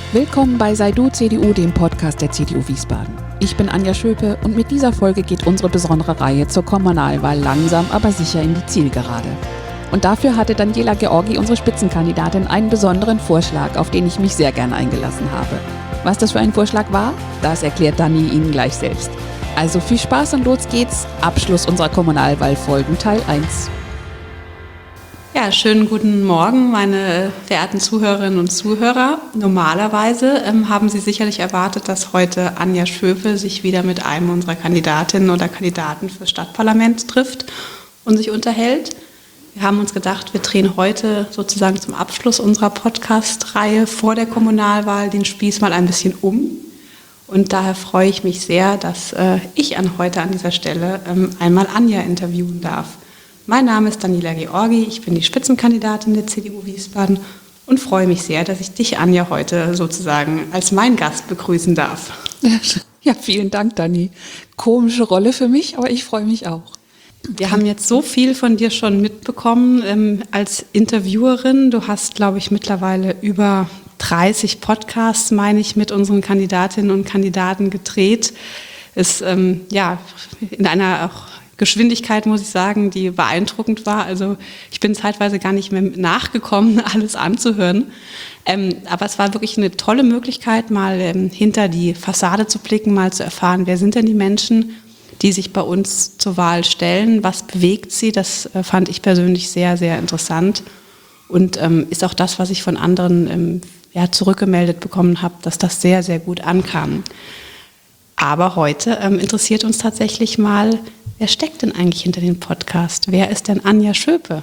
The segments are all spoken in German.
Willkommen bei Sei Du CDU, dem Podcast der CDU Wiesbaden. Ich bin Anja Schöpe und mit dieser Folge geht unsere besondere Reihe zur Kommunalwahl langsam, aber sicher in die Zielgerade. Und dafür hatte Daniela Georgi, unsere Spitzenkandidatin, einen besonderen Vorschlag, auf den ich mich sehr gern eingelassen habe. Was das für ein Vorschlag war, das erklärt Dani Ihnen gleich selbst. Also viel Spaß und los geht's. Abschluss unserer Kommunalwahlfolgen Teil 1. Ja, schönen guten Morgen, meine verehrten Zuhörerinnen und Zuhörer. Normalerweise haben Sie sicherlich erwartet, dass heute Anja Schöpe sich wieder mit einem unserer Kandidatinnen oder Kandidaten fürs Stadtparlament trifft und sich unterhält. Wir haben uns gedacht, wir drehen heute sozusagen zum Abschluss unserer Podcast-Reihe vor der Kommunalwahl den Spieß mal ein bisschen um. Und daher freue ich mich sehr, dass ich heute an dieser Stelle einmal Anja interviewen darf. Mein Name ist Daniela Georgi, ich bin die Spitzenkandidatin der CDU Wiesbaden und freue mich sehr, dass ich dich, Anja, heute sozusagen als mein Gast begrüßen darf. Ja, vielen Dank, Dani. Komische Rolle für mich, aber ich freue mich auch. Wir haben jetzt so viel von dir schon mitbekommen als Interviewerin. Du hast, glaube ich, mittlerweile über 30 Podcasts, meine ich, mit unseren Kandidatinnen und Kandidaten gedreht. Ist in einer auch Geschwindigkeit, muss ich sagen, die beeindruckend war. Also ich bin zeitweise gar nicht mehr nachgekommen, alles anzuhören. Aber es war wirklich eine tolle Möglichkeit, mal hinter die Fassade zu blicken, mal zu erfahren, wer sind denn die Menschen, die sich bei uns zur Wahl stellen, was bewegt sie. Das fand ich persönlich sehr, sehr interessant und ist auch das, was ich von anderen zurückgemeldet bekommen habe, dass das sehr, sehr gut ankam. Aber heute interessiert uns tatsächlich mal, wer steckt denn eigentlich hinter dem Podcast? Wer ist denn Anja Schöpe?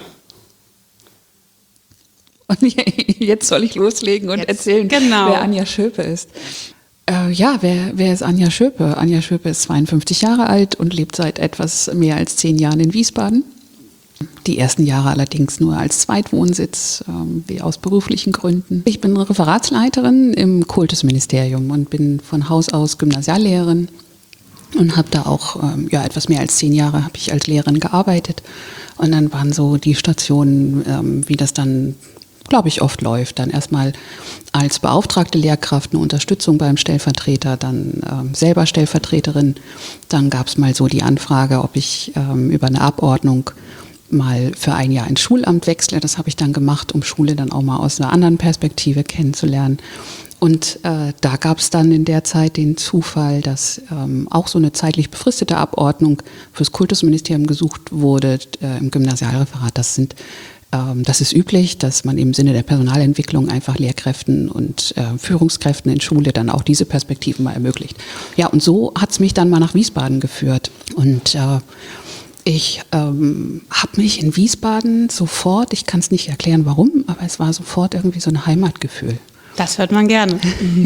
Und jetzt soll ich loslegen und erzählen, wer Anja Schöpe ist. Wer ist Anja Schöpe? Anja Schöpe ist 52 Jahre alt und lebt seit etwas mehr als 10 Jahren in Wiesbaden. Die ersten Jahre allerdings nur als Zweitwohnsitz, wie aus beruflichen Gründen. Ich bin Referatsleiterin im Kultusministerium und bin von Haus aus Gymnasiallehrerin und habe da auch etwas mehr als 10 Jahre habe ich als Lehrerin gearbeitet. Und dann waren so die Stationen, wie das dann, glaube ich, oft läuft. Dann erstmal als beauftragte Lehrkraft eine Unterstützung beim Stellvertreter, dann selber Stellvertreterin. Dann gab es mal so die Anfrage, ob ich über eine Abordnung mal für ein Jahr ins Schulamt wechsle. Das habe ich dann gemacht, um Schule dann auch mal aus einer anderen Perspektive kennenzulernen. Und da gab es dann in der Zeit den Zufall, dass auch so eine zeitlich befristete Abordnung fürs Kultusministerium gesucht wurde im Gymnasialreferat. Das ist üblich, dass man im Sinne der Personalentwicklung einfach Lehrkräften und Führungskräften in Schule dann auch diese Perspektiven mal ermöglicht. Ja, und so hat es mich dann mal nach Wiesbaden geführt. Und ich habe mich in Wiesbaden sofort, ich kann es nicht erklären warum, aber es war sofort irgendwie so ein Heimatgefühl. Das hört man gerne.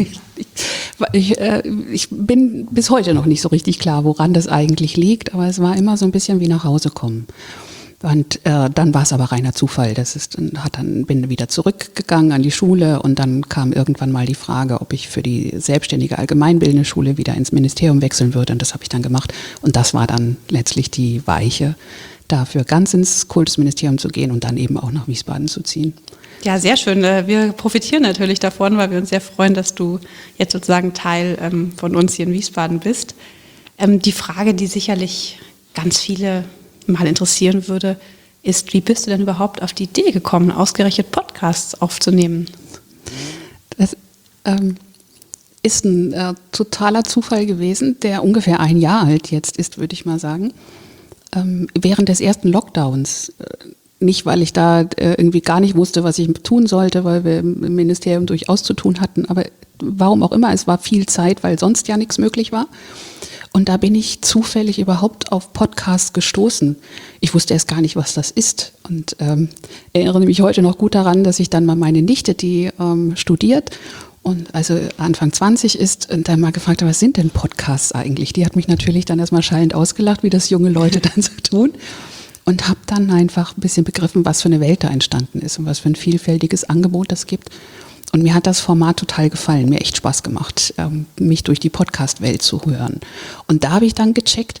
Ich bin bis heute noch nicht so richtig klar, woran das eigentlich liegt, aber es war immer so ein bisschen wie nach Hause kommen. Und dann war es aber reiner Zufall. Bin wieder zurückgegangen an die Schule und dann kam irgendwann mal die Frage, ob ich für die selbstständige allgemeinbildende Schule wieder ins Ministerium wechseln würde. Und das habe ich dann gemacht. Und das war dann letztlich die Weiche dafür, ganz ins Kultusministerium zu gehen und dann eben auch nach Wiesbaden zu ziehen. Ja, sehr schön. Wir profitieren natürlich davon, weil wir uns sehr freuen, dass du jetzt sozusagen Teil von uns hier in Wiesbaden bist. Die Frage, die sicherlich ganz viele mal interessieren würde, ist, wie bist du denn überhaupt auf die Idee gekommen, ausgerechnet Podcasts aufzunehmen? Das ist ein totaler Zufall gewesen, der ungefähr 1 Jahr alt jetzt ist, würde ich mal sagen. Während des ersten Lockdowns, nicht weil ich da irgendwie gar nicht wusste, was ich tun sollte, weil wir im Ministerium durchaus zu tun hatten, aber warum auch immer, es war viel Zeit, weil sonst ja nichts möglich war. Und da bin ich zufällig überhaupt auf Podcasts gestoßen. Ich wusste erst gar nicht, was das ist. Und erinnere mich heute noch gut daran, dass ich dann mal meine Nichte, die studiert und also Anfang 20 ist, und dann mal gefragt habe, was sind denn Podcasts eigentlich? Die hat mich natürlich dann erstmal schallend ausgelacht, wie das junge Leute dann so tun. Und habe dann einfach ein bisschen begriffen, was für eine Welt da entstanden ist und was für ein vielfältiges Angebot das gibt. Und mir hat das Format total gefallen, mir echt Spaß gemacht, mich durch die Podcast-Welt zu hören. Und da habe ich dann gecheckt,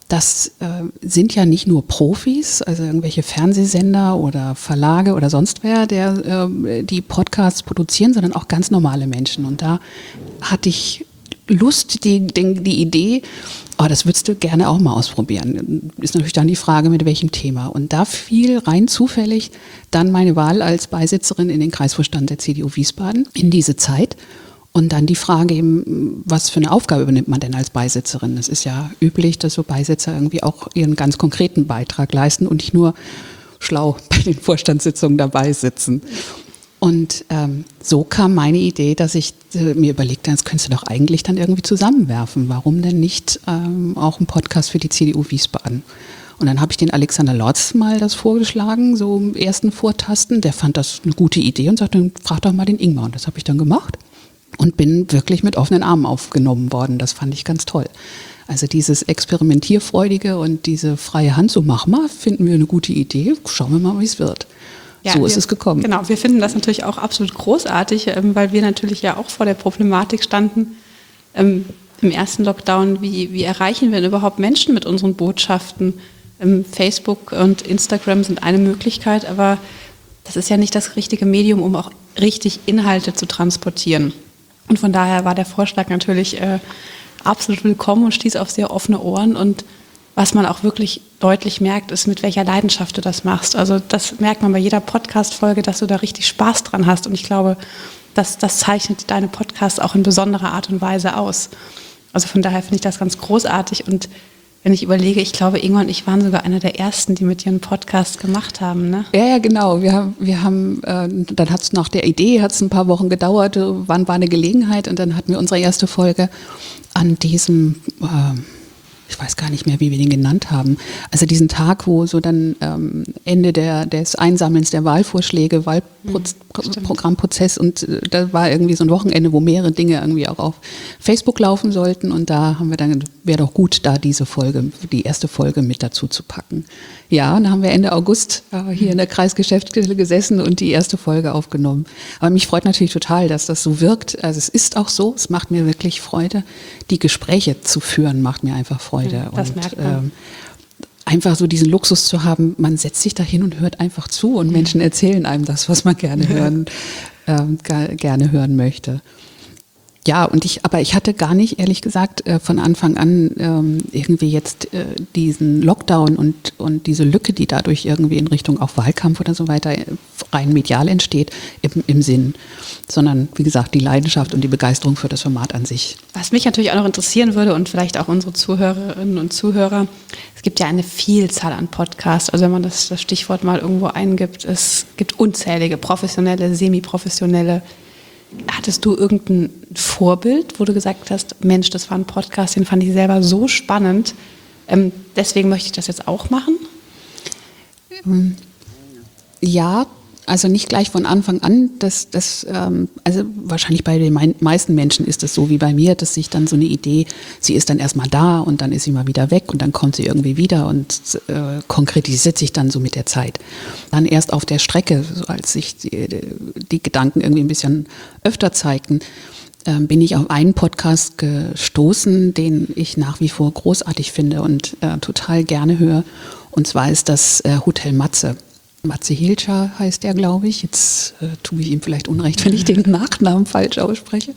das sind ja nicht nur Profis, also irgendwelche Fernsehsender oder Verlage oder sonst wer, die Podcasts produzieren, sondern auch ganz normale Menschen. Und da hatte ich Lust, die Idee, das würdest du gerne auch mal ausprobieren. Ist natürlich dann die Frage, mit welchem Thema. Und da fiel rein zufällig dann meine Wahl als Beisitzerin in den Kreisvorstand der CDU Wiesbaden in diese Zeit. Und dann die Frage eben, was für eine Aufgabe übernimmt man denn als Beisitzerin? Es ist ja üblich, dass so Beisitzer irgendwie auch ihren ganz konkreten Beitrag leisten und nicht nur schlau bei den Vorstandssitzungen dabei sitzen. Und so kam meine Idee, dass ich mir überlegte, das könntest du doch eigentlich dann irgendwie zusammenwerfen. Warum denn nicht auch ein Podcast für die CDU Wiesbaden? Und dann habe ich den Alexander Lorz mal das vorgeschlagen, so im ersten Vortasten. Der fand das eine gute Idee und sagte, frag doch mal den Ingmar. Und das habe ich dann gemacht. Und bin wirklich mit offenen Armen aufgenommen worden. Das fand ich ganz toll. Also dieses Experimentierfreudige und diese freie Hand, so mach mal, finden wir eine gute Idee. Schauen wir mal, wie es wird. Ja, so ist es gekommen. Genau, wir finden das natürlich auch absolut großartig, weil wir natürlich ja auch vor der Problematik standen, im ersten Lockdown, wie erreichen wir denn überhaupt Menschen mit unseren Botschaften? Facebook und Instagram sind eine Möglichkeit, aber das ist ja nicht das richtige Medium, um auch richtig Inhalte zu transportieren. Und von daher war der Vorschlag natürlich absolut willkommen und stieß auf sehr offene Ohren. Und was man auch wirklich deutlich merkt, ist, mit welcher Leidenschaft du das machst. Also das merkt man bei jeder Podcast-Folge, dass du da richtig Spaß dran hast. Und ich glaube, das zeichnet deine Podcasts auch in besonderer Art und Weise aus. Also von daher finde ich das ganz großartig. Und wenn ich überlege, ich glaube, Inga und ich waren sogar einer der Ersten, die mit dir einen Podcast gemacht haben, ne? Ja, genau. Wir haben dann hat es nach der Idee, hat es ein paar Wochen gedauert, wann war eine Gelegenheit und dann hatten wir unsere erste Folge an diesem, ich weiß gar nicht mehr, wie wir den genannt haben, also diesen Tag, wo so dann Ende des Einsammelns der Wahlvorschläge, Wahlprogrammprozess und da war irgendwie so ein Wochenende, wo mehrere Dinge irgendwie auch auf Facebook laufen sollten und da haben wir dann, wäre doch gut, da die erste Folge mit dazu zu packen. Ja, und dann haben wir Ende August hier in der Kreisgeschäftsstelle gesessen und die erste Folge aufgenommen. Aber mich freut natürlich total, dass das so wirkt. Also es ist auch so, es macht mir wirklich Freude. Die Gespräche zu führen, macht mir einfach Freude. Das merkt man. Einfach so diesen Luxus zu haben, man setzt sich da hin und hört einfach zu und Menschen erzählen einem das, was man gerne hören möchte. Ja, aber ich hatte gar nicht, ehrlich gesagt, von Anfang an irgendwie jetzt diesen Lockdown und diese Lücke, die dadurch irgendwie in Richtung auch Wahlkampf oder so weiter rein medial entsteht, im Sinn. Sondern, wie gesagt, die Leidenschaft und die Begeisterung für das Format an sich. Was mich natürlich auch noch interessieren würde und vielleicht auch unsere Zuhörerinnen und Zuhörer, es gibt ja eine Vielzahl an Podcasts. Also wenn man das Stichwort mal irgendwo eingibt, es gibt unzählige professionelle, semi-professionelle. Hattest du irgendein Vorbild, wo du gesagt hast, Mensch, das war ein Podcast, den fand ich selber so spannend, deswegen möchte ich das jetzt auch machen? Ja, also nicht gleich von Anfang an. Also wahrscheinlich bei den meisten Menschen ist es so wie bei mir, dass sich dann so eine Idee, sie ist dann erstmal da und dann ist sie mal wieder weg und dann kommt sie irgendwie wieder und konkretisiert sich dann so mit der Zeit. Dann erst auf der Strecke, so als sich die Gedanken irgendwie ein bisschen öfter zeigten, bin ich auf einen Podcast gestoßen, den ich nach wie vor großartig finde und total gerne höre. Und zwar ist das Hotel Matze. Matze Hilscher heißt er, glaube ich. Jetzt tue ich ihm vielleicht Unrecht, wenn ich den Nachnamen falsch ausspreche.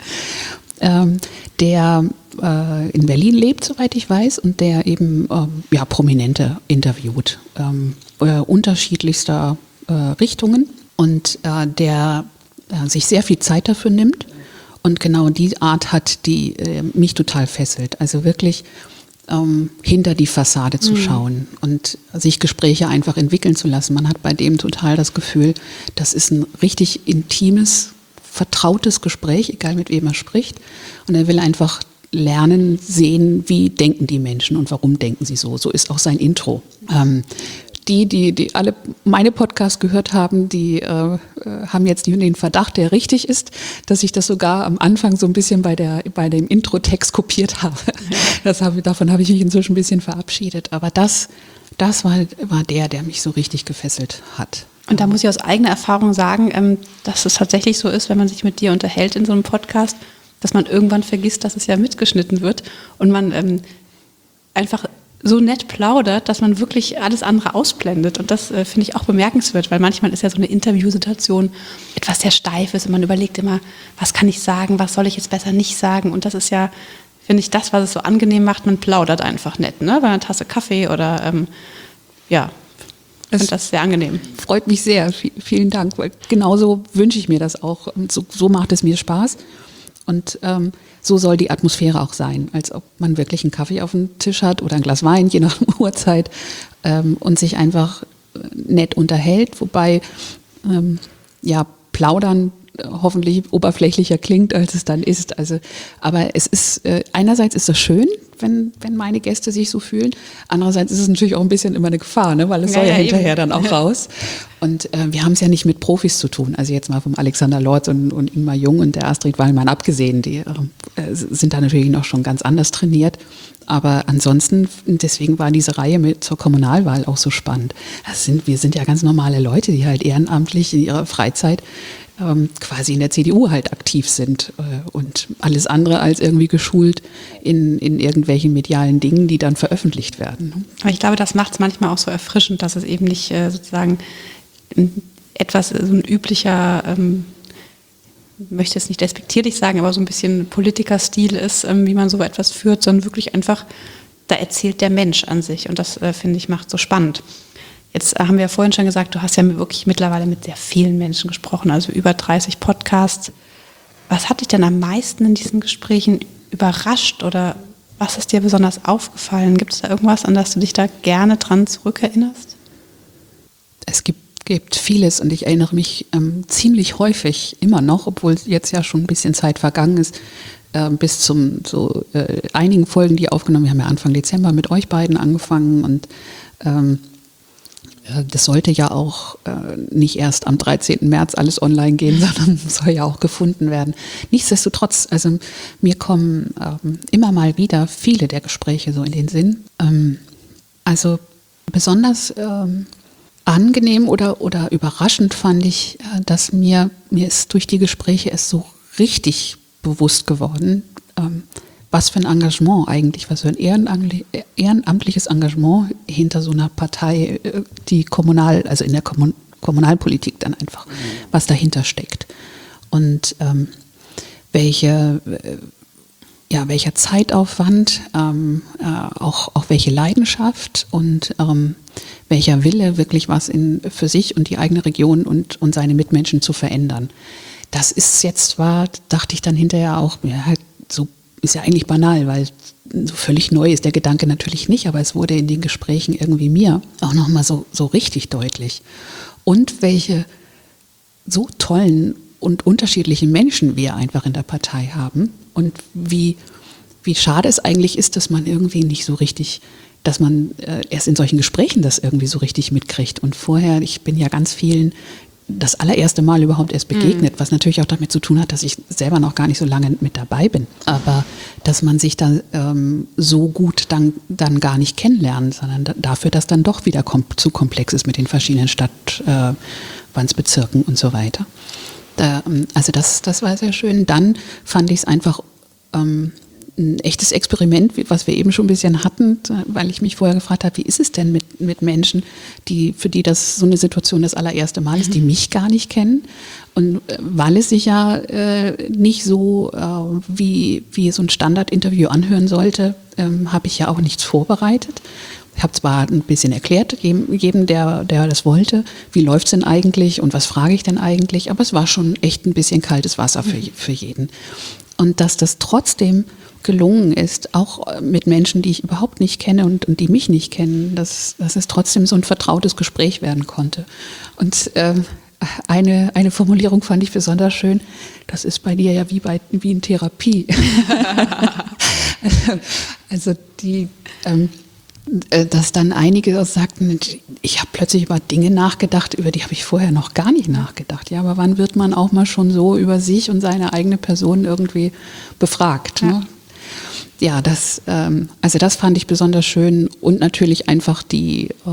Der in Berlin lebt, soweit ich weiß, und der eben Prominente interviewt, unterschiedlichster Richtungen und der sich sehr viel Zeit dafür nimmt und genau die Art hat, die mich total fesselt. Also wirklich hinter die Fassade zu schauen und sich Gespräche einfach entwickeln zu lassen. Man hat bei dem total das Gefühl, das ist ein richtig intimes, vertrautes Gespräch, egal mit wem er spricht. Und er will einfach lernen, sehen, wie denken die Menschen und warum denken sie so. So ist auch sein Intro. Die alle meine Podcasts gehört haben, die haben jetzt den Verdacht, der richtig ist, dass ich das sogar am Anfang so ein bisschen bei dem Intro-Text kopiert habe. Davon habe ich mich inzwischen ein bisschen verabschiedet. Aber das war der mich so richtig gefesselt hat. Und da muss ich aus eigener Erfahrung sagen, dass es tatsächlich so ist, wenn man sich mit dir unterhält in so einem Podcast, dass man irgendwann vergisst, dass es ja mitgeschnitten wird und man einfach so nett plaudert, dass man wirklich alles andere ausblendet. Und das finde ich auch bemerkenswert, weil manchmal ist ja so eine Interviewsituation etwas sehr Steifes und man überlegt immer, was kann ich sagen, was soll ich jetzt besser nicht sagen. Und das ist ja, finde ich, das, was es so angenehm macht, man plaudert einfach nett, ne? Bei einer Tasse Kaffee oder ich finde das sehr angenehm. Freut mich sehr, vielen Dank, weil genauso wünsche ich mir das auch. So macht es mir Spaß. Und so soll die Atmosphäre auch sein, als ob man wirklich einen Kaffee auf dem Tisch hat oder ein Glas Wein, je nach Uhrzeit, und sich einfach nett unterhält, wobei plaudern hoffentlich oberflächlicher klingt, als es dann ist. Also, aber es ist, einerseits ist das schön, wenn meine Gäste sich so fühlen. Andererseits ist es natürlich auch ein bisschen immer eine Gefahr, ne? Weil es soll ja hinterher dann auch raus. Und wir haben es ja nicht mit Profis zu tun. Also jetzt mal vom Alexander Lorz und Ingmar Jung und der Astrid Wallmann abgesehen. Die sind da natürlich noch schon ganz anders trainiert. Aber ansonsten, deswegen war diese Reihe zur Kommunalwahl auch so spannend. Wir sind ja ganz normale Leute, die halt ehrenamtlich in ihrer Freizeit quasi in der CDU halt aktiv sind und alles andere als irgendwie geschult in irgendwelchen medialen Dingen, die dann veröffentlicht werden. Aber ich glaube, das macht es manchmal auch so erfrischend, dass es eben nicht sozusagen etwas, so ein üblicher, möchte jetzt nicht despektierlich sagen, aber so ein bisschen Politikerstil ist, wie man so etwas führt, sondern wirklich einfach, da erzählt der Mensch an sich und das, finde ich, macht so spannend. Jetzt haben wir ja vorhin schon gesagt, du hast ja wirklich mittlerweile mit sehr vielen Menschen gesprochen, also über 30 Podcasts. Was hat dich denn am meisten in diesen Gesprächen überrascht oder was ist dir besonders aufgefallen? Gibt es da irgendwas, an das du dich da gerne dran zurückerinnerst? Es gibt vieles und ich erinnere mich ziemlich häufig immer noch, obwohl jetzt ja schon ein bisschen Zeit vergangen ist, bis zum einigen Folgen, die aufgenommen. Wir haben ja Anfang Dezember mit euch beiden angefangen und das sollte ja auch nicht erst am 13. März alles online gehen, sondern soll ja auch gefunden werden. Nichtsdestotrotz, also mir kommen immer mal wieder viele der Gespräche so in den Sinn. Also besonders angenehm oder überraschend fand ich, dass mir ist durch die Gespräche erst so richtig bewusst geworden, was für ein Engagement eigentlich, was für ein ehrenamtliches Engagement hinter so einer Partei, die also in der Kommunalpolitik dann einfach, was dahinter steckt. Und welcher Zeitaufwand, auch welche Leidenschaft und welcher Wille, wirklich was für sich und die eigene Region und seine Mitmenschen zu verändern. Das ist jetzt dachte ich dann hinterher auch, so ist ja eigentlich banal, weil so völlig neu ist der Gedanke natürlich nicht, aber es wurde in den Gesprächen irgendwie mir auch nochmal so richtig deutlich. Und welche so tollen und unterschiedlichen Menschen wir einfach in der Partei haben und wie schade es eigentlich ist, dass man irgendwie nicht so richtig, dass man erst in solchen Gesprächen das irgendwie so richtig mitkriegt. Und vorher, ich bin ja ganz vielen das allererste Mal überhaupt erst begegnet, was natürlich auch damit zu tun hat, dass ich selber noch gar nicht so lange mit dabei bin. Aber dass man sich da so gut dann gar nicht kennenlernt, sondern dafür, dass dann doch wieder zu komplex ist mit den verschiedenen Stadtverbandsbezirken und so weiter. Also das war sehr schön. Dann fand ich es einfach ein echtes Experiment, was wir eben schon ein bisschen hatten, weil ich mich vorher gefragt habe, wie ist es denn mit Menschen, für die das so eine Situation das allererste Mal ist, die mich gar nicht kennen. Und weil es sich ja nicht so wie so ein Standardinterview anhören sollte, habe ich ja auch nichts vorbereitet. Ich habe zwar ein bisschen erklärt, jedem, der das wollte, wie läuft es denn eigentlich und was frage ich denn eigentlich, aber es war schon echt ein bisschen kaltes Wasser für jeden. Und dass das trotzdem gelungen ist, auch mit Menschen, die ich überhaupt nicht kenne und die mich nicht kennen, dass es trotzdem so ein vertrautes Gespräch werden konnte. Und eine Formulierung fand ich besonders schön, das ist bei dir ja wie in Therapie. Also dass dann einige sagten, ich habe plötzlich über Dinge nachgedacht, über die habe ich vorher noch gar nicht nachgedacht. Ja, aber wann wird man auch mal schon so über sich und seine eigene Person irgendwie befragt? Ne? Ja, das fand ich besonders schön und natürlich einfach die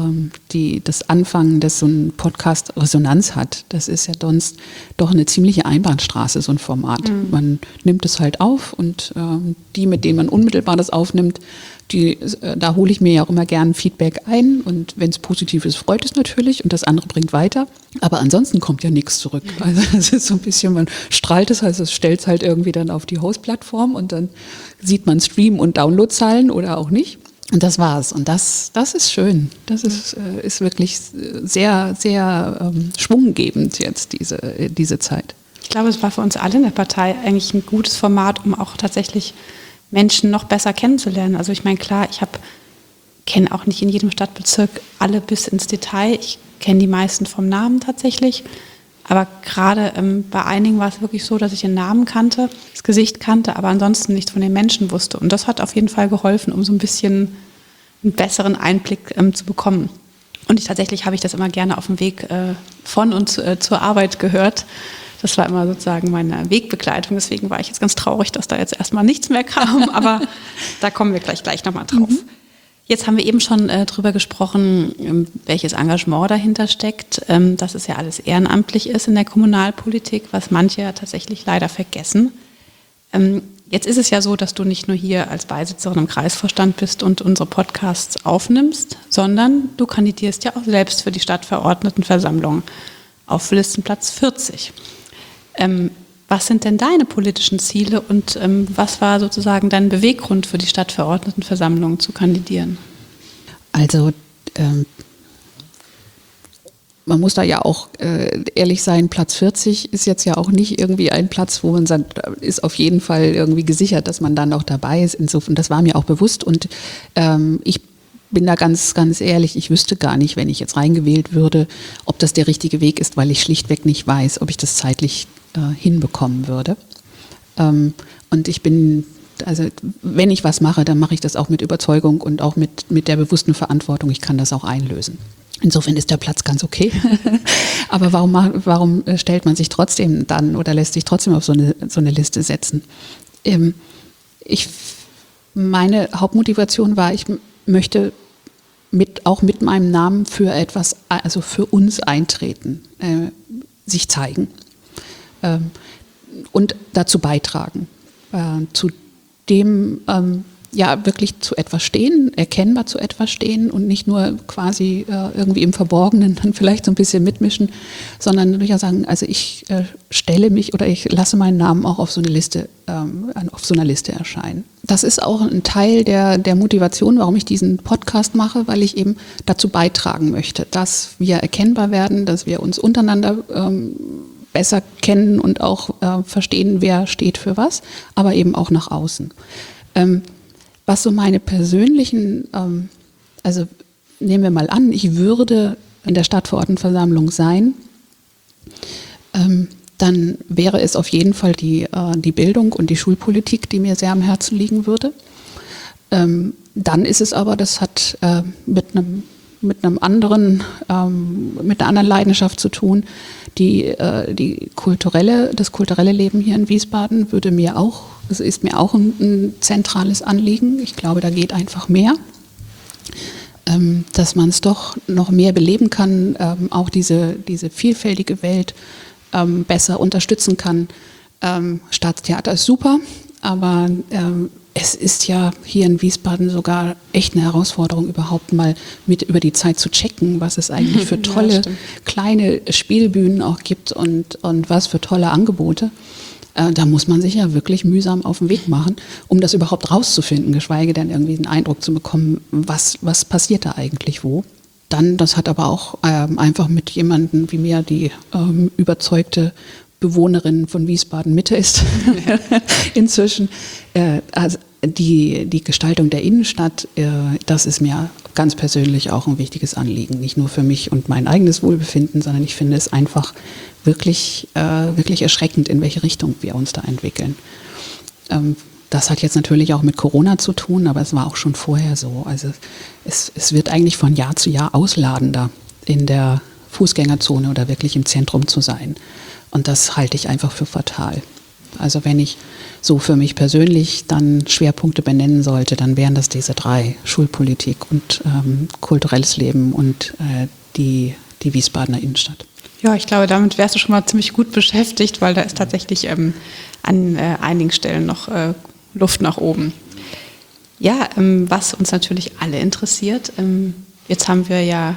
das Anfangen, dass so ein Podcast Resonanz hat. Das ist ja sonst doch eine ziemliche Einbahnstraße, so ein Format. Man nimmt es halt auf und die, mit denen man unmittelbar das aufnimmt, da hole ich mir ja auch immer gern Feedback ein und wenn es positiv ist, freut es natürlich und das andere bringt weiter. Aber ansonsten kommt ja nichts zurück. Also es ist so ein bisschen, man strahlt es, also es stellt es halt irgendwie dann auf die Host-Plattform und dann sieht man Stream- und Downloadzahlen oder auch nicht. Und das war's. Und das ist schön. Das ist wirklich sehr, sehr schwunggebend jetzt, diese Zeit. Ich glaube, es war für uns alle in der Partei eigentlich ein gutes Format, um auch tatsächlich Menschen noch besser kennenzulernen. Also ich meine, klar, kenne auch nicht in jedem Stadtbezirk alle bis ins Detail. Ich kenne die meisten vom Namen tatsächlich. Aber gerade bei einigen war es wirklich so, dass ich den Namen kannte, das Gesicht kannte, aber ansonsten nicht von den Menschen wusste. Und das hat auf jeden Fall geholfen, um so ein bisschen einen besseren Einblick zu bekommen. Und tatsächlich habe ich das immer gerne auf dem Weg von und zur Arbeit gehört. Das war immer sozusagen meine Wegbegleitung. Deswegen war ich jetzt ganz traurig, dass da jetzt erstmal nichts mehr kam. Aber da kommen wir gleich nochmal drauf. Jetzt haben wir eben schon drüber gesprochen, welches Engagement dahinter steckt, dass es ja alles ehrenamtlich ist in der Kommunalpolitik, was manche ja tatsächlich leider vergessen. Jetzt ist es ja so, dass du nicht nur hier als Beisitzerin im Kreisvorstand bist und unsere Podcasts aufnimmst, sondern du kandidierst ja auch selbst für die Stadtverordnetenversammlung auf Listenplatz 40. Was sind denn deine politischen Ziele und was war sozusagen dein Beweggrund für die Stadtverordnetenversammlung zu kandidieren? Also man muss da ja auch ehrlich sein, Platz 40 ist jetzt ja auch nicht irgendwie ein Platz, wo man sagt, ist auf jeden Fall irgendwie gesichert, dass man dann auch dabei ist. Insofern, das war mir auch bewusst und ich bin da ganz, ganz ehrlich, ich wüsste gar nicht, wenn ich jetzt reingewählt würde, ob das der richtige Weg ist, weil ich schlichtweg nicht weiß, ob ich das zeitlich hinbekommen würde. Und ich bin, also wenn ich was mache, dann mache ich das auch mit Überzeugung und auch mit der bewussten Verantwortung, ich kann das auch einlösen. Insofern ist der Platz ganz okay. Aber warum stellt man sich trotzdem dann oder lässt sich trotzdem auf so eine Liste setzen? Meine Hauptmotivation war, ich möchte auch mit meinem Namen für etwas, also für uns eintreten, sich zeigen und dazu beitragen, zu dem wirklich zu etwas stehen, erkennbar zu etwas stehen und nicht nur quasi irgendwie im Verborgenen dann vielleicht so ein bisschen mitmischen, sondern durchaus sagen, also ich stelle mich oder ich lasse meinen Namen auch auf so einer Liste erscheinen. Das ist auch ein Teil der Motivation, warum ich diesen Podcast mache, weil ich eben dazu beitragen möchte, dass wir erkennbar werden, dass wir uns untereinander besser kennen und auch verstehen, wer steht für was, aber eben auch nach außen. Was so meine persönlichen, also nehmen wir mal an, ich würde in der Stadtverordnetenversammlung sein, dann wäre es auf jeden Fall die Bildung und die Schulpolitik, die mir sehr am Herzen liegen würde. Dann ist es aber, das hat mit einer anderen Leidenschaft zu tun. Das kulturelle Leben hier in Wiesbaden ist mir auch ein zentrales Anliegen. Ich glaube, da geht einfach mehr, dass man es doch noch mehr beleben kann, auch diese vielfältige Welt besser unterstützen kann. Staatstheater ist super, aber es ist ja hier in Wiesbaden sogar echt eine Herausforderung, überhaupt mal über die Zeit zu checken, was es eigentlich für tolle kleine Spielbühnen auch gibt und was für tolle Angebote. Da muss man sich ja wirklich mühsam auf den Weg machen, um das überhaupt rauszufinden, geschweige denn irgendwie einen Eindruck zu bekommen, was passiert da eigentlich wo. Dann, das hat aber auch einfach mit jemandem wie mir, die überzeugte Bewohnerin von Wiesbaden Mitte ist inzwischen, also die Gestaltung der Innenstadt, das ist mir ganz persönlich auch ein wichtiges Anliegen. Nicht nur für mich und mein eigenes Wohlbefinden, sondern ich finde es einfach wirklich erschreckend, in welche Richtung wir uns da entwickeln. Das hat jetzt natürlich auch mit Corona zu tun, aber es war auch schon vorher so. Also es wird eigentlich von Jahr zu Jahr ausladender, in der Fußgängerzone oder wirklich im Zentrum zu sein. Und das halte ich einfach für fatal. Also wenn ich so für mich persönlich dann Schwerpunkte benennen sollte, dann wären das diese 3, Schulpolitik und kulturelles Leben und die Wiesbadener Innenstadt. Ja, ich glaube, damit wärst du schon mal ziemlich gut beschäftigt, weil da ist tatsächlich an einigen Stellen noch Luft nach oben. Ja, was uns natürlich alle interessiert, jetzt haben wir ja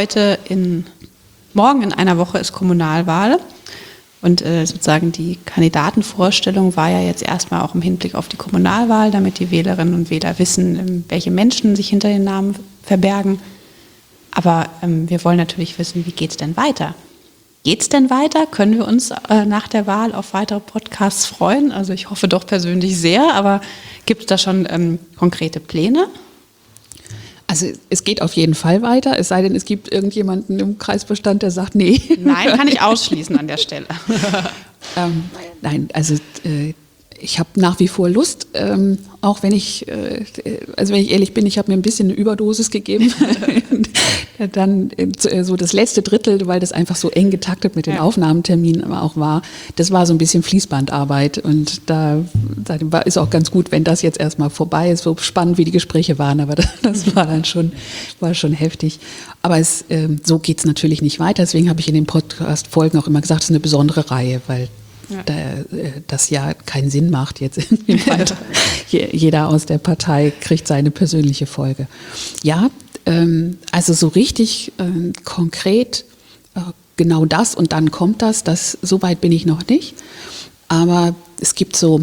morgen in einer Woche ist Kommunalwahl und sozusagen die Kandidatenvorstellung war ja jetzt erstmal auch im Hinblick auf die Kommunalwahl, damit die Wählerinnen und Wähler wissen, welche Menschen sich hinter den Namen verbergen. Aber wir wollen natürlich wissen, wie geht es denn weiter? Geht es denn weiter? Können wir uns nach der Wahl auf weitere Podcasts freuen? Also ich hoffe doch persönlich sehr, aber gibt es da schon konkrete Pläne? Also es geht auf jeden Fall weiter, es sei denn, es gibt irgendjemanden im Kreisbestand, der sagt, nee. Nein, kann ich ausschließen an der Stelle. Nein, also ich habe nach wie vor Lust, auch wenn ich ehrlich bin, ich habe mir ein bisschen eine Überdosis gegeben. Dann so das letzte Drittel, weil das einfach so eng getaktet mit den Aufnahmeterminen aber auch war, das war so ein bisschen Fließbandarbeit und da ist auch ganz gut, wenn das jetzt erstmal vorbei ist, so spannend wie die Gespräche waren, aber das war dann schon heftig. Aber so geht es natürlich nicht weiter, deswegen habe ich in den Podcast-Folgen auch immer gesagt, es ist eine besondere Reihe, weil das ja keinen Sinn macht jetzt irgendwie weiter. Jeder aus der Partei kriegt seine persönliche Folge. Ja, also so richtig konkret genau das und dann kommt das, so weit bin ich noch nicht. Aber es gibt so,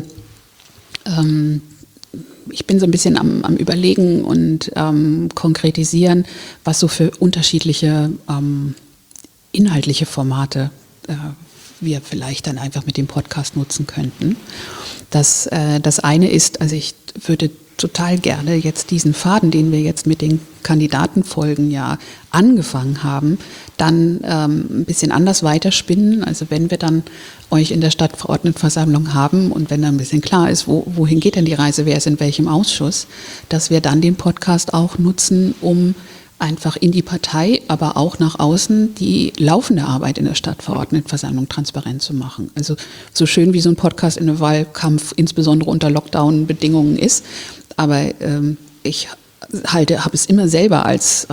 ich bin so ein bisschen am Überlegen und konkretisieren, was so für unterschiedliche inhaltliche Formate wir vielleicht dann einfach mit dem Podcast nutzen könnten. Das eine ist, also ich würde total gerne jetzt diesen Faden, den wir jetzt mit den Kandidatenfolgen ja angefangen haben, dann ein bisschen anders weiterspinnen. Also wenn wir dann euch in der Stadtverordnetenversammlung haben und wenn dann ein bisschen klar ist, wohin geht denn die Reise, wer ist in welchem Ausschuss, dass wir dann den Podcast auch nutzen, um einfach in die Partei, aber auch nach außen die laufende Arbeit in der Stadtverordnetenversammlung transparent zu machen. Also so schön wie so ein Podcast in einem Wahlkampf, insbesondere unter Lockdown-Bedingungen ist, aber ich habe es immer selber als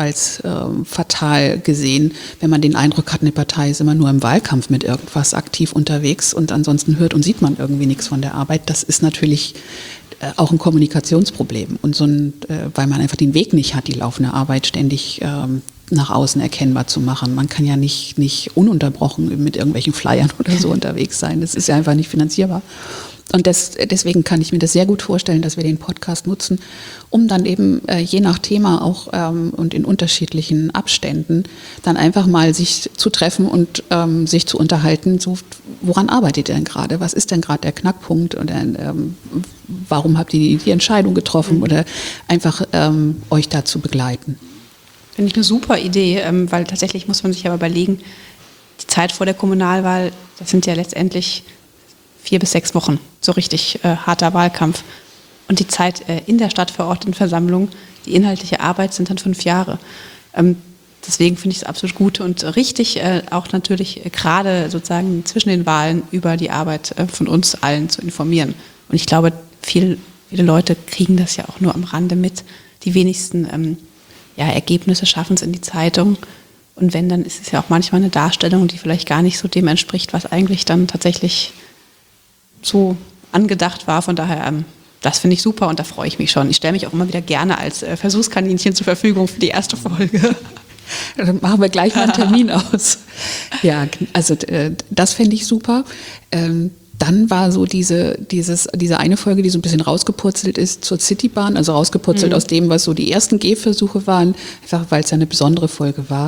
fatal gesehen, wenn man den Eindruck hat, eine Partei ist immer nur im Wahlkampf mit irgendwas aktiv unterwegs und ansonsten hört und sieht man irgendwie nichts von der Arbeit. Das ist natürlich auch ein Kommunikationsproblem und weil man einfach den Weg nicht hat, die laufende Arbeit ständig nach außen erkennbar zu machen. Man kann ja nicht ununterbrochen mit irgendwelchen Flyern oder so unterwegs sein. Das ist ja einfach nicht finanzierbar. Und deswegen kann ich mir das sehr gut vorstellen, dass wir den Podcast nutzen, um dann eben je nach Thema auch und in unterschiedlichen Abständen dann einfach mal sich zu treffen und sich zu unterhalten, so woran arbeitet ihr denn gerade? Was ist denn gerade der Knackpunkt? Oder warum habt ihr die Entscheidung getroffen? Oder einfach euch da zu begleiten. Finde ich eine super Idee, weil tatsächlich muss man sich aber überlegen, die Zeit vor der Kommunalwahl, das sind ja letztendlich 4 bis 6 Wochen, so richtig harter Wahlkampf. Und die Zeit in der Stadtverordnetenversammlung, die inhaltliche Arbeit sind dann 5 Jahre. Deswegen finde ich es absolut gut und richtig, auch natürlich gerade sozusagen zwischen den Wahlen über die Arbeit von uns allen zu informieren. Und ich glaube, viele Leute kriegen das ja auch nur am Rande mit. Die wenigsten Ergebnisse schaffen es in die Zeitung. Und wenn, dann ist es ja auch manchmal eine Darstellung, die vielleicht gar nicht so dem entspricht, was eigentlich dann tatsächlich so angedacht war. Von daher, das finde ich super und da freue ich mich schon. Ich stelle mich auch immer wieder gerne als Versuchskaninchen zur Verfügung für die erste Folge. Dann machen wir gleich mal einen Termin aus. Ja, also das fände ich super. Dann war so diese eine Folge, die so ein bisschen rausgepurzelt ist zur Citybahn, also rausgepurzelt aus dem, was so die ersten Gehversuche waren, einfach weil es ja eine besondere Folge war.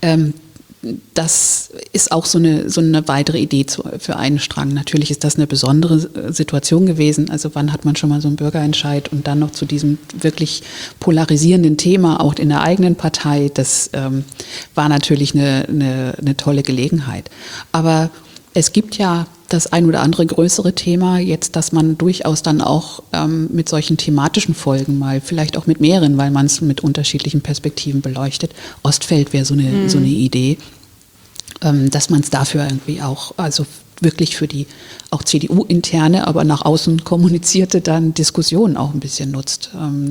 Das ist auch so eine weitere Idee für einen Strang. Natürlich ist das eine besondere Situation gewesen. Also wann hat man schon mal so einen Bürgerentscheid und dann noch zu diesem wirklich polarisierenden Thema, auch in der eigenen Partei, das war natürlich eine tolle Gelegenheit. Aber es gibt ja das ein oder andere größere Thema jetzt, dass man durchaus dann auch mit solchen thematischen Folgen mal, vielleicht auch mit mehreren, weil man es mit unterschiedlichen Perspektiven beleuchtet. Ostfeld wäre so eine Idee, dass man es dafür irgendwie auch, also wirklich für die auch CDU-interne, aber nach außen kommunizierte dann Diskussionen auch ein bisschen nutzt.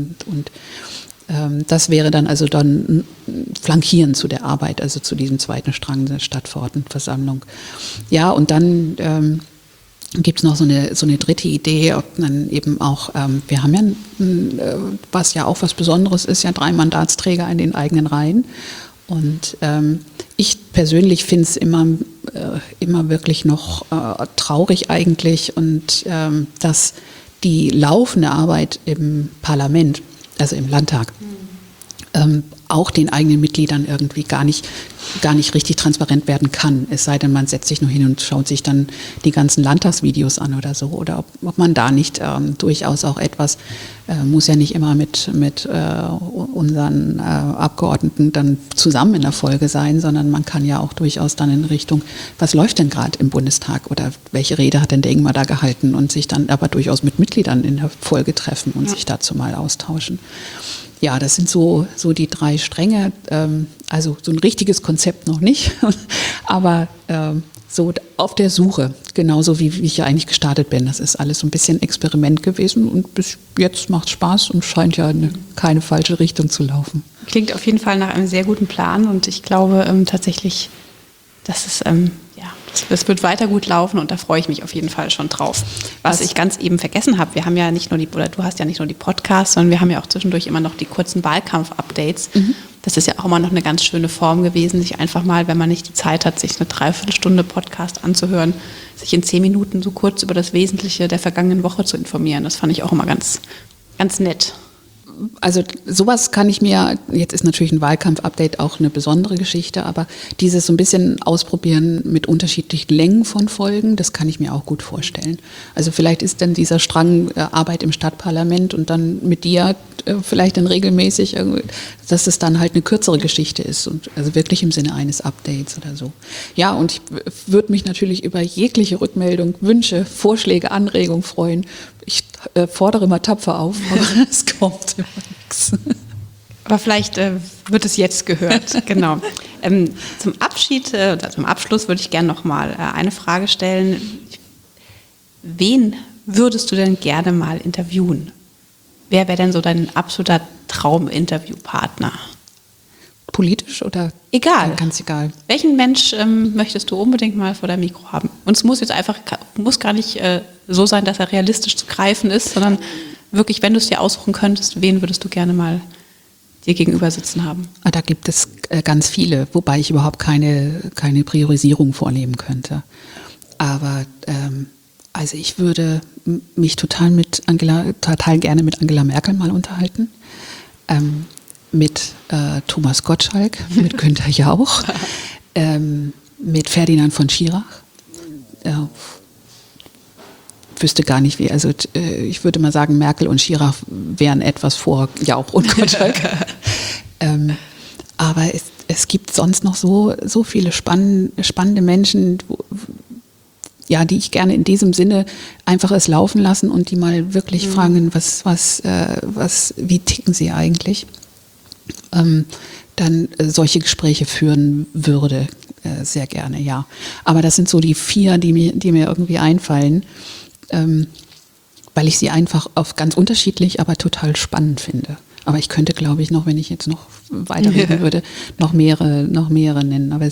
Das wäre dann also dann flankieren zu der Arbeit, also zu diesem zweiten Strang der Stadtverordnetenversammlung. Ja, und dann gibt es noch so eine dritte Idee, ob man eben auch, wir haben ja, was ja auch was Besonderes ist, ja 3 Mandatsträger in den eigenen Reihen. Und ich persönlich finde es immer wirklich noch traurig eigentlich und dass die laufende Arbeit im Parlament, also im Landtag, auch den eigenen Mitgliedern irgendwie gar nicht richtig transparent werden kann. Es sei denn, man setzt sich nur hin und schaut sich dann die ganzen Landtagsvideos an oder so. Oder ob man da nicht durchaus auch etwas, muss ja nicht immer mit unseren Abgeordneten dann zusammen in der Folge sein, sondern man kann ja auch durchaus dann in Richtung, was läuft denn gerade im Bundestag oder welche Rede hat denn der Ingmar da gehalten und sich dann aber durchaus mit Mitgliedern in der Folge treffen und sich dazu mal austauschen. Ja, das sind so die 3 Stränge, also so ein richtiges Konzept noch nicht, aber so auf der Suche, genauso wie ich ja eigentlich gestartet bin. Das ist alles so ein bisschen Experiment gewesen und bis jetzt macht es Spaß und scheint ja keine falsche Richtung zu laufen. Klingt auf jeden Fall nach einem sehr guten Plan und ich glaube tatsächlich, dass es wird weiter gut laufen und da freue ich mich auf jeden Fall schon drauf. Was ich ganz eben vergessen habe, wir haben ja nicht nur du hast ja nicht nur die Podcasts, sondern wir haben ja auch zwischendurch immer noch die kurzen Wahlkampf-Updates. Das ist ja auch immer noch eine ganz schöne Form gewesen, sich einfach mal, wenn man nicht die Zeit hat, sich eine 3/4 Podcast anzuhören, sich in 10 Minuten so kurz über das Wesentliche der vergangenen Woche zu informieren. Das fand ich auch immer ganz, ganz nett. Also sowas kann ich mir, jetzt ist natürlich ein Wahlkampf-Update auch eine besondere Geschichte, aber dieses so ein bisschen ausprobieren mit unterschiedlichen Längen von Folgen, das kann ich mir auch gut vorstellen. Also vielleicht ist dann dieser Strang Arbeit im Stadtparlament und dann mit dir vielleicht dann regelmäßig, dass es dann halt eine kürzere Geschichte ist und also wirklich im Sinne eines Updates oder so. Ja, und ich würde mich natürlich über jegliche Rückmeldung, Wünsche, Vorschläge, Anregungen freuen. Ich fordere immer tapfer auf, aber es kommt immer nichts. Aber vielleicht wird es jetzt gehört, genau. Zum Abschluss würde ich gerne noch mal eine Frage stellen. Wen würdest du denn gerne mal interviewen? Wer wäre denn so dein absoluter Traum-Interviewpartner? Politisch oder? Egal. Ganz egal. Welchen Mensch möchtest du unbedingt mal vor deinem Mikro haben? Und es muss jetzt muss gar nicht so sein, dass er realistisch zu greifen ist, sondern wirklich, wenn du es dir aussuchen könntest, wen würdest du gerne mal dir gegenüber sitzen haben? Da gibt es ganz viele, wobei ich überhaupt keine Priorisierung vornehmen könnte. Aber also ich würde mich total gerne mit Angela Merkel mal unterhalten. Mit Thomas Gottschalk, mit Günther Jauch, mit Ferdinand von Schirach. Wüsste gar nicht wie, also ich würde mal sagen, Merkel und Schirach wären etwas vor Jauch und Gottschalk. Aber es gibt sonst noch so viele spannende Menschen, die ich gerne in diesem Sinne einfach es laufen lassen und die mal wirklich fragen, wie ticken sie eigentlich? Dann solche Gespräche führen würde, sehr gerne, ja. Aber das sind so die 4, die mir irgendwie einfallen, weil ich sie einfach auf ganz unterschiedlich, aber total spannend finde. Aber ich könnte, glaube ich, noch, wenn ich jetzt noch weiterreden würde, noch mehrere nennen. Aber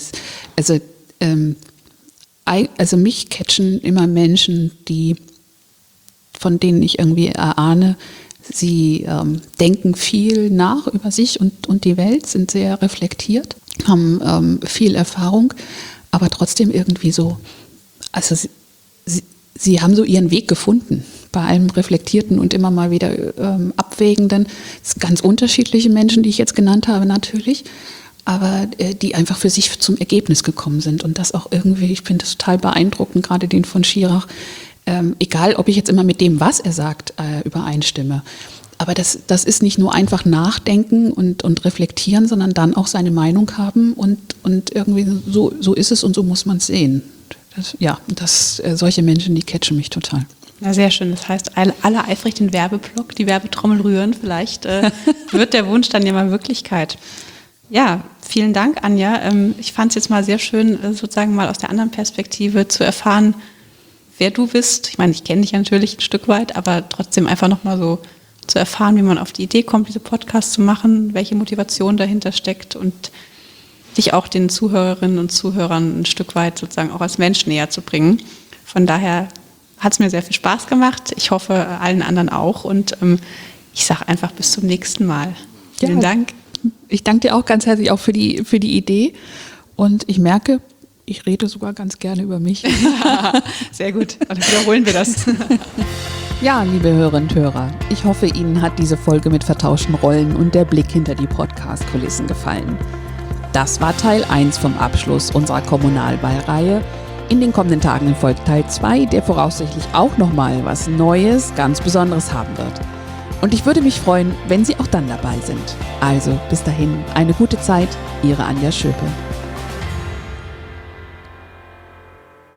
also mich catchen immer Menschen, von denen ich irgendwie erahne, sie denken viel nach über sich und die Welt, sind sehr reflektiert, haben viel Erfahrung, aber trotzdem irgendwie so, also sie haben so ihren Weg gefunden. Bei allem Reflektierten und immer mal wieder Abwägenden. Es sind ganz unterschiedliche Menschen, die ich jetzt genannt habe natürlich, aber die einfach für sich zum Ergebnis gekommen sind. Und das auch irgendwie, ich finde das total beeindruckend, gerade den von Schirach. Egal, ob ich jetzt immer mit dem, was er sagt, übereinstimme. Aber das ist nicht nur einfach nachdenken und reflektieren, sondern dann auch seine Meinung haben und irgendwie so ist es und so muss man es sehen. Solche Menschen, die catchen mich total. Ja, sehr schön. Das heißt, alle eifrig den Werbeblock, die Werbetrommel rühren. Vielleicht wird der Wunsch dann ja mal Wirklichkeit. Ja, vielen Dank, Anja. Ich fand es jetzt mal sehr schön, sozusagen mal aus der anderen Perspektive zu erfahren, wer du bist. Ich meine, ich kenne dich ja natürlich ein Stück weit, aber trotzdem einfach nochmal so zu erfahren, wie man auf die Idee kommt, diese Podcasts zu machen, welche Motivation dahinter steckt und dich auch den Zuhörerinnen und Zuhörern ein Stück weit sozusagen auch als Mensch näher zu bringen. Von daher hat es mir sehr viel Spaß gemacht. Ich hoffe, allen anderen auch. Und ich sage einfach bis zum nächsten Mal. Vielen Dank. Ich danke dir auch ganz herzlich auch für die Idee. Und ich merke, ich rede sogar ganz gerne über mich. Sehr gut, dann wiederholen wir das. Ja, liebe Hörerinnen und Hörer, ich hoffe, Ihnen hat diese Folge mit vertauschten Rollen und der Blick hinter die Podcast-Kulissen gefallen. Das war Teil 1 vom Abschluss unserer Kommunalwahlreihe. In den kommenden Tagen folgt Teil 2, der voraussichtlich auch nochmal was Neues, ganz Besonderes haben wird. Und ich würde mich freuen, wenn Sie auch dann dabei sind. Also bis dahin, eine gute Zeit, Ihre Anja Schöpe.